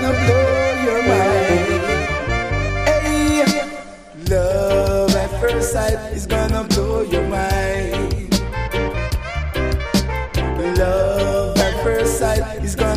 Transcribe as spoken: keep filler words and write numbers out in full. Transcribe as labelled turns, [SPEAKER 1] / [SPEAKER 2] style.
[SPEAKER 1] gonna blow your mind. Hey, love at first sight is gonna blow your mind. Love at first sight is gonna